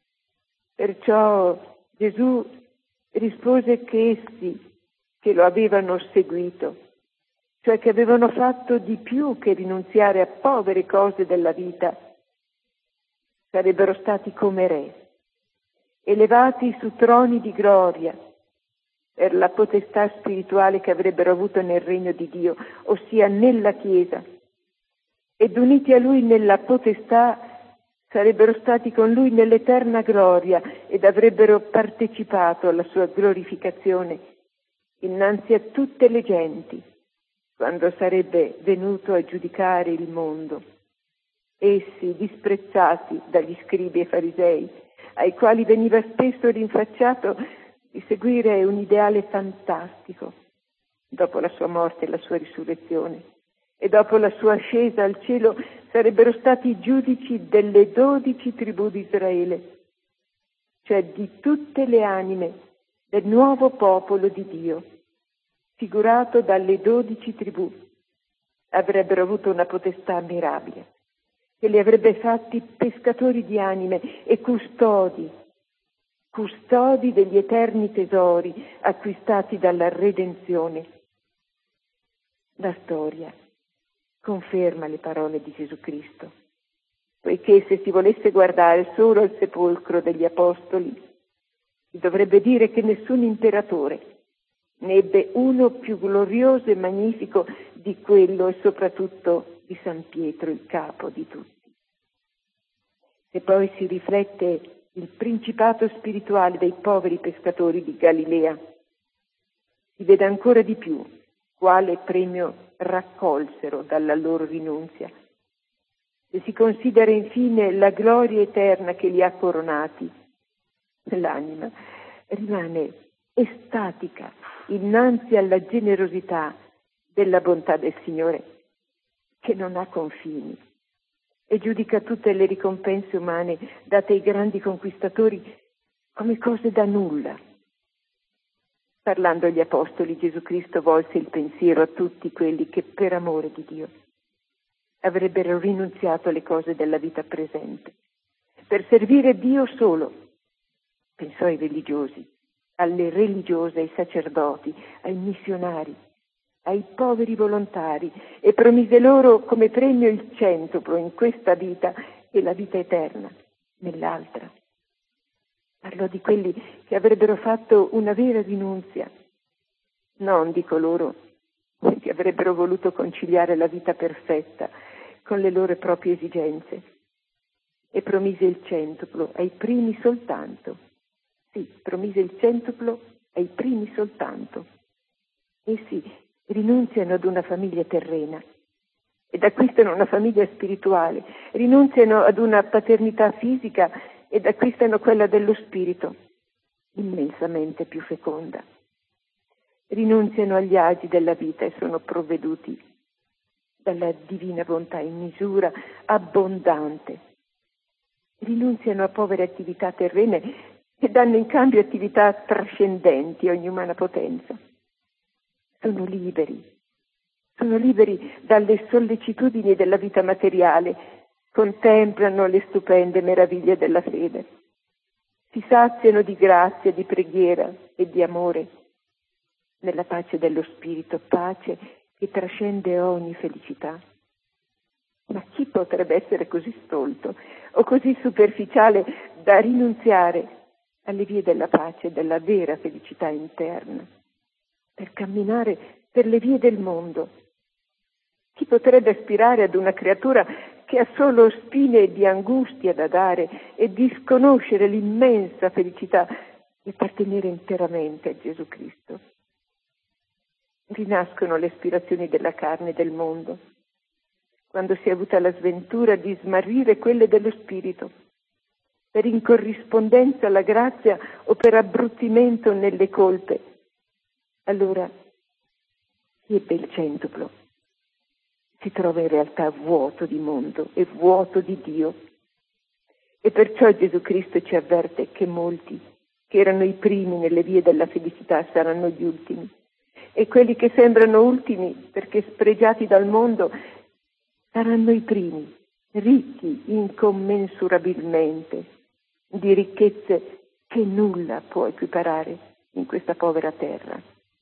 Perciò Gesù rispose che essi che lo avevano seguito, cioè che avevano fatto di più che rinunziare a povere cose della vita, sarebbero stati come re, elevati su troni di gloria per la potestà spirituale che avrebbero avuto nel regno di Dio, ossia nella Chiesa, ed uniti a Lui nella potestà sarebbero stati con Lui nell'eterna gloria ed avrebbero partecipato alla sua glorificazione innanzi a tutte le genti, quando sarebbe venuto a giudicare il mondo. Essi, disprezzati dagli scribi e farisei, ai quali veniva spesso rinfacciato di seguire un ideale fantastico, dopo la sua morte e la sua risurrezione, e dopo la sua ascesa al cielo sarebbero stati giudici delle 12 tribù di Israele, cioè di tutte le anime del nuovo popolo di Dio, figurato dalle 12 tribù. Avrebbero avuto una potestà mirabile, che li avrebbe fatti pescatori di anime e custodi degli eterni tesori acquistati dalla redenzione. La storia conferma le parole di Gesù Cristo, poiché se si volesse guardare solo al sepolcro degli apostoli, si dovrebbe dire che nessun imperatore ne ebbe uno più glorioso e magnifico di quello e soprattutto di San Pietro, il capo di tutti. Se poi si riflette il principato spirituale dei poveri pescatori di Galilea, si vede ancora di più quale premio raccolsero dalla loro rinunzia. Se si considera infine la gloria eterna che li ha coronati, l'anima rimane estatica innanzi alla generosità della bontà del Signore, che non ha confini e giudica tutte le ricompense umane date ai grandi conquistatori come cose da nulla. Parlando agli Apostoli, Gesù Cristo volse il pensiero a tutti quelli che per amore di Dio avrebbero rinunziato alle cose della vita presente per servire Dio solo. Pensò ai religiosi, alle religiose, ai sacerdoti, ai missionari, ai poveri volontari e promise loro come premio il centuplo in questa vita e la vita eterna nell'altra. Parlò di quelli che avrebbero fatto una vera rinunzia, non di coloro che avrebbero voluto conciliare la vita perfetta con le loro proprie esigenze, e promise il centuplo ai primi soltanto. Sì, promise il centuplo ai primi soltanto. Essi rinunziano ad una famiglia terrena ed acquistano una famiglia spirituale, rinunziano ad una paternità fisica ed acquistano quella dello spirito, immensamente più feconda. Rinunziano agli agi della vita e sono provveduti dalla divina bontà in misura abbondante. Rinunziano a povere attività terrene e danno in cambio attività trascendenti ogni umana potenza. Sono liberi dalle sollecitudini della vita materiale, contemplano le stupende meraviglie della fede, si saziano di grazia, di preghiera e di amore, nella pace dello spirito, pace che trascende ogni felicità. Ma chi potrebbe essere così stolto o così superficiale da rinunziare alle vie della pace e della vera felicità interna per camminare per le vie del mondo? Chi potrebbe aspirare ad una creatura che ha solo spine di angustia da dare e disconoscere l'immensa felicità di appartenere interamente a Gesù Cristo? Rinascono le aspirazioni della carne e del mondo quando si è avuta la sventura di smarrire quelle dello spirito, per incorrispondenza alla grazia o per abbruttimento nelle colpe. Allora chi ebbe il centuplo si trova in realtà vuoto di mondo e vuoto di Dio. E perciò Gesù Cristo ci avverte che molti che erano i primi nelle vie della felicità saranno gli ultimi, e quelli che sembrano ultimi perché spregiati dal mondo saranno i primi, ricchi incommensurabilmente di ricchezze che nulla può equiparare in questa povera terra.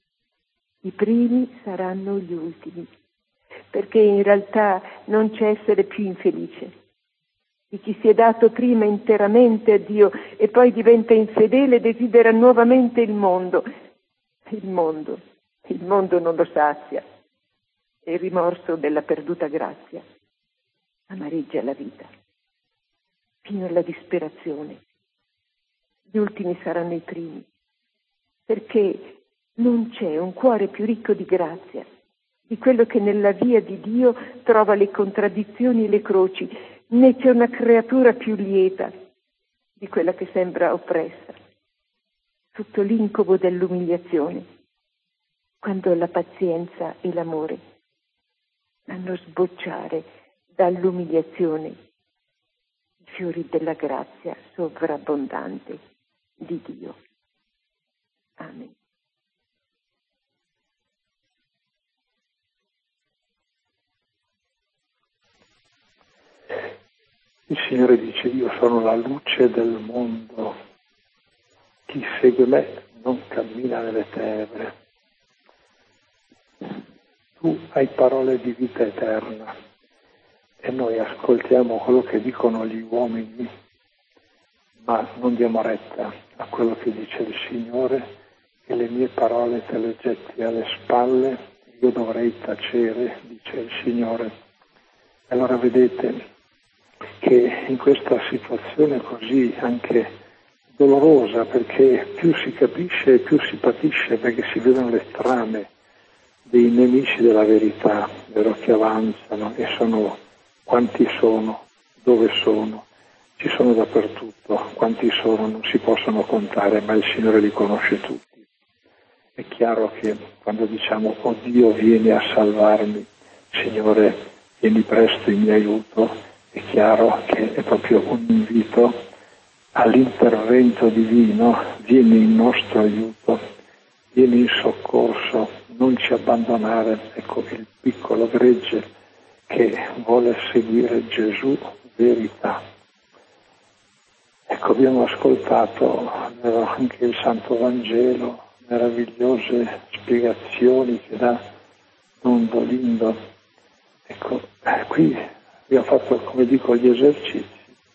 I primi saranno gli ultimi, perché in realtà non c'è essere più infelice di chi si è dato prima interamente a Dio e poi diventa infedele e desidera nuovamente il mondo. Il mondo non lo sazia, e il rimorso della perduta grazia amareggia la vita fino alla disperazione. Gli ultimi saranno i primi, perché non c'è un cuore più ricco di grazia di quello che nella via di Dio trova le contraddizioni e le croci, né c'è una creatura più lieta di quella che sembra oppressa, sotto l'incubo dell'umiliazione, quando la pazienza e l'amore fanno sbocciare dall'umiliazione i fiori della grazia sovrabbondante di Dio. Amen. Il Signore dice: io sono la luce del mondo, chi segue me non cammina nelle tenebre. Tu hai parole di vita eterna e noi ascoltiamo quello che dicono gli uomini, ma non diamo retta a quello che dice il Signore, che le mie parole te le getti alle spalle, io dovrei tacere, dice il Signore. Allora vedete che in questa situazione così anche dolorosa, perché più si capisce e più si patisce, perché si vedono le trame dei nemici della verità, vero, che avanzano, e sono quanti sono, dove sono, ci sono dappertutto, quanti sono non si possono contare, ma il Signore li conosce tutti. È chiaro che quando diciamo "Oh Dio, vieni a salvarmi", Signore, vieni presto in mio aiuto, è chiaro che è proprio un invito all'intervento divino, vieni in nostro aiuto, vieni in soccorso, non ci abbandonare. Ecco il piccolo gregge che vuole seguire Gesù, verità. Ecco, abbiamo ascoltato anche il Santo Vangelo, meravigliose spiegazioni che dà Don Dolindo. Ecco, qui abbiamo fatto, come dico, gli esercizi.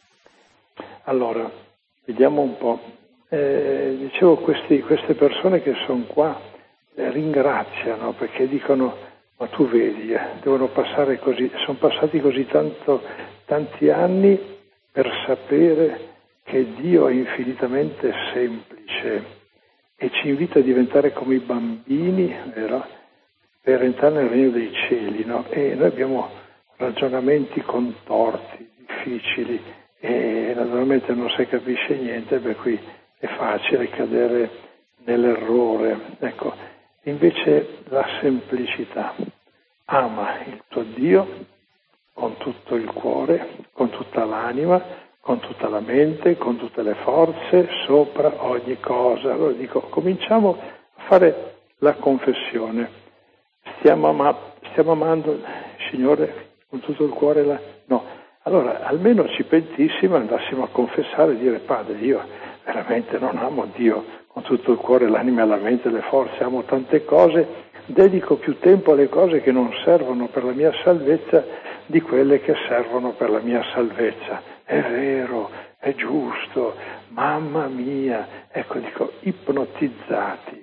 Allora, vediamo un po'. Dicevo, queste persone che sono qua ringraziano, perché dicono: ma tu vedi, devono passare così, sono passati così tanti anni per sapere che Dio è infinitamente semplice e ci invita a diventare come i bambini, vero? Per entrare nel regno dei cieli, no? E noi abbiamo ragionamenti contorti, difficili, e naturalmente non si capisce niente, per cui è facile cadere nell'errore. Ecco, invece la semplicità: ama il tuo Dio con tutto il cuore, con tutta l'anima, con tutta la mente, con tutte le forze, sopra ogni cosa. Allora dico, cominciamo a fare la confessione. Stiamo amando il Signore con tutto il cuore? No. Allora, almeno ci pentissimo, andassimo a confessare e dire: Padre, io veramente non amo Dio con tutto il cuore, l'anima, la mente, le forze, amo tante cose, dedico più tempo alle cose che non servono per la mia salvezza di quelle che servono per la mia salvezza. È vero, è giusto, mamma mia. Ecco, dico, ipnotizzati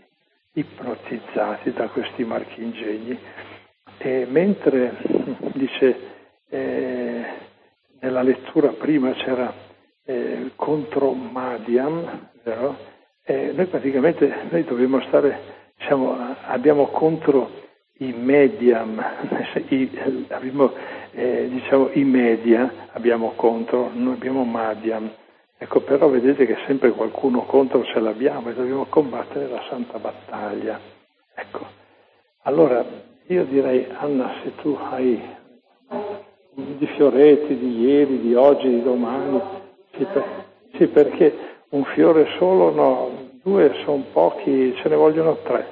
da questi marchingegni. E mentre dice nella lettura prima c'era contro Madiam, vero? Noi praticamente dobbiamo stare, abbiamo contro i mediam, i media abbiamo contro, non abbiamo Madiam. Ecco, però vedete che sempre qualcuno contro ce l'abbiamo e dobbiamo combattere la santa battaglia. Ecco, allora io direi, Anna, se tu hai di fioretti, di ieri, di oggi, di domani, sì, perché un fiore solo no, 2 sono pochi, ce ne vogliono 3.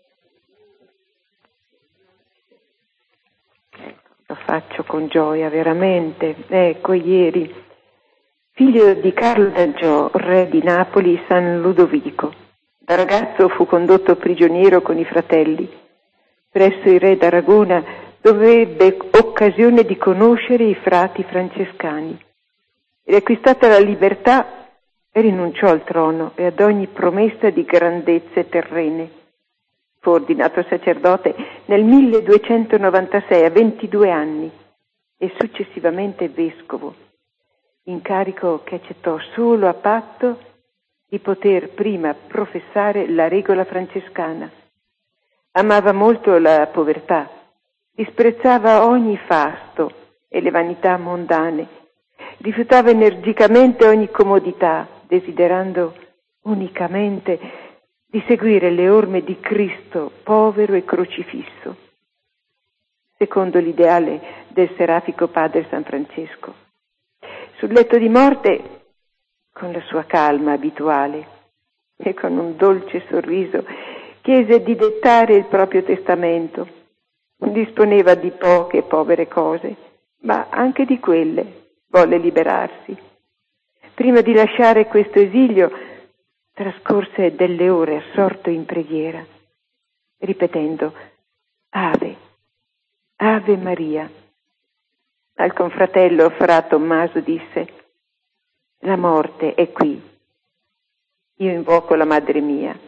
Lo faccio con gioia, veramente. Ecco, ieri, figlio di Carlo d'Angiò, re di Napoli, San Ludovico, da ragazzo fu condotto prigioniero con i fratelli presso il re d'Aragona, dove ebbe occasione di conoscere i frati francescani. Ed acquistata la libertà, rinunciò al trono e ad ogni promessa di grandezze terrene. Fu ordinato sacerdote nel 1296 a 22 anni e successivamente vescovo, incarico che accettò solo a patto di poter prima professare la regola francescana. Amava molto la povertà, disprezzava ogni fasto e le vanità mondane, rifiutava energicamente ogni comodità, desiderando unicamente di seguire le orme di Cristo povero e crocifisso, secondo l'ideale del serafico padre San Francesco. Sul letto di morte, con la sua calma abituale e con un dolce sorriso, chiese di dettare il proprio testamento. Disponeva di poche e povere cose, ma anche di quelle volle liberarsi. Prima di lasciare questo esilio, trascorse delle ore assorto in preghiera, ripetendo Ave, Ave Maria. Al confratello Fra Tommaso disse: la morte è qui. Io invoco la Madre mia,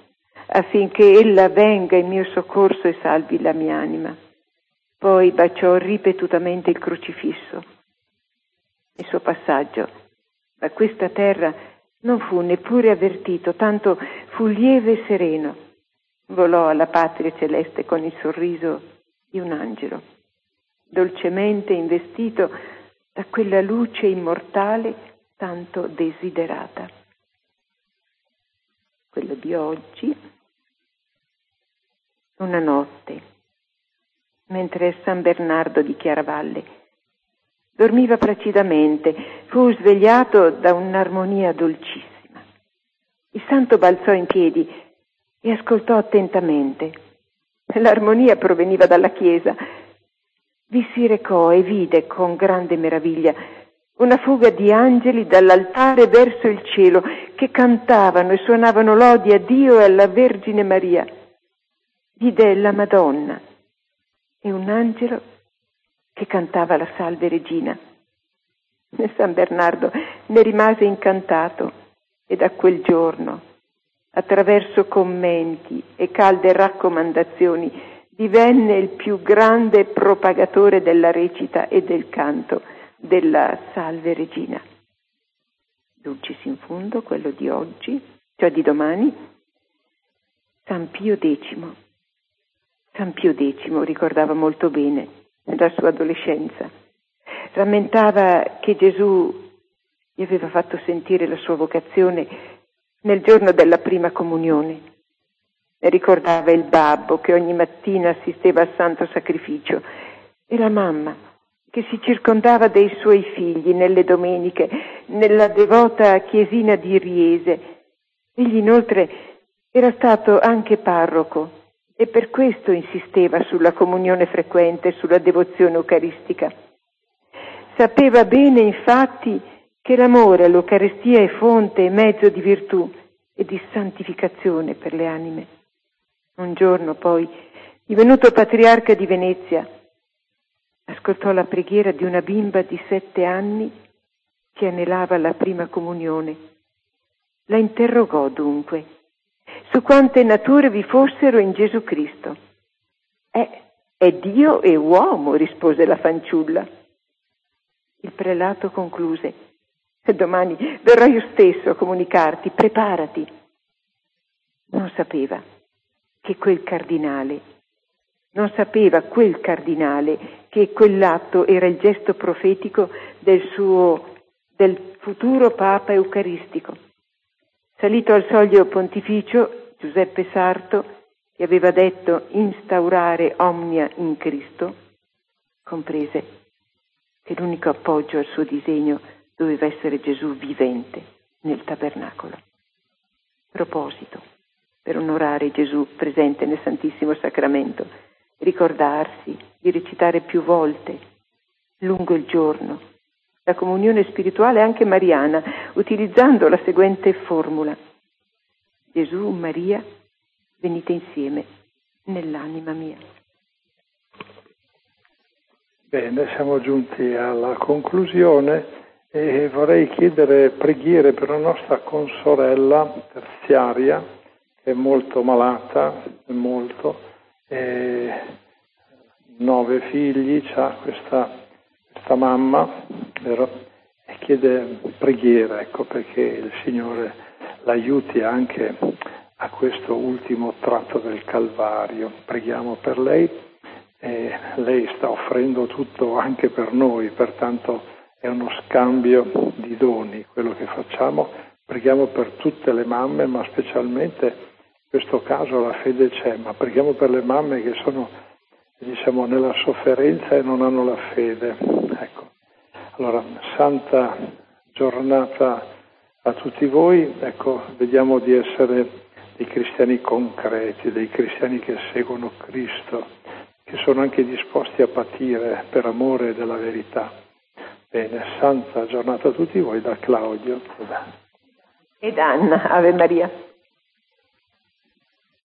affinché ella venga in mio soccorso e salvi la mia anima. Poi baciò ripetutamente il crocifisso. Il suo passaggio da questa terra non fu neppure avvertito, tanto fu lieve e sereno. Volò alla patria celeste con il sorriso di un angelo, dolcemente investito da quella luce immortale tanto desiderata. Quello di oggi, una notte, mentre San Bernardo di Chiaravalle dormiva placidamente, fu svegliato da un'armonia dolcissima. Il santo balzò in piedi e ascoltò attentamente. L'armonia proveniva dalla chiesa. Vi si recò e vide con grande meraviglia una fuga di angeli dall'altare verso il cielo che cantavano e suonavano lodi a Dio e alla Vergine Maria. Vide la Madonna e un angelo che cantava la Salve Regina. E San Bernardo ne rimase incantato e da quel giorno, attraverso commenti e calde raccomandazioni, divenne il più grande propagatore della recita e del canto della Salve Regina. Dulcis in fundo, quello di oggi, cioè di domani, San Pio X. San Pio X ricordava molto bene la sua adolescenza. Rammentava che Gesù gli aveva fatto sentire la sua vocazione nel giorno della prima comunione. E ricordava il babbo che ogni mattina assisteva al santo sacrificio e la mamma che si circondava dei suoi figli nelle domeniche, nella devota chiesina di Riese. Egli inoltre era stato anche parroco e per questo insisteva sulla comunione frequente, sulla devozione eucaristica. Sapeva bene, infatti, che l'amore all'Eucaristia è fonte e mezzo di virtù e di santificazione per le anime. Un giorno, poi, divenuto patriarca di Venezia, ascoltò la preghiera di una bimba di 7 anni che anelava la prima comunione. La interrogò dunque su quante nature vi fossero in Gesù Cristo. È Dio e uomo, rispose la fanciulla. Il prelato concluse: domani verrò io stesso a comunicarti, preparati. Non sapeva quel cardinale che quell'atto era il gesto profetico del futuro Papa Eucaristico. Salito al soglio pontificio, Giuseppe Sarto, che aveva detto instaurare omnia in Cristo, comprese che l'unico appoggio al suo disegno doveva essere Gesù vivente nel tabernacolo. Proposito, per onorare Gesù presente nel Santissimo Sacramento, ricordarsi di recitare più volte, lungo il giorno, la comunione spirituale anche mariana, utilizzando la seguente formula: Gesù, Maria, venite insieme nell'anima mia. Bene, siamo giunti alla conclusione e vorrei chiedere preghiere per la nostra consorella terziaria, che è molto malata, molto, 9 figli, c'ha questa mamma, vero? E chiede preghiera, ecco, perché il Signore l'aiuti anche a questo ultimo tratto del Calvario. Preghiamo per lei, e lei sta offrendo tutto anche per noi, pertanto è uno scambio di doni quello che facciamo. Preghiamo per tutte le mamme, ma specialmente in questo caso la fede c'è, ma preghiamo per le mamme che sono, diciamo, nella sofferenza e non hanno la fede. Ecco. Allora, santa giornata a tutti voi, ecco, vediamo di essere dei cristiani concreti, dei cristiani che seguono Cristo, che sono anche disposti a patire per amore della verità. Bene, santa giornata a tutti voi da Claudio ed Anna. Ave Maria.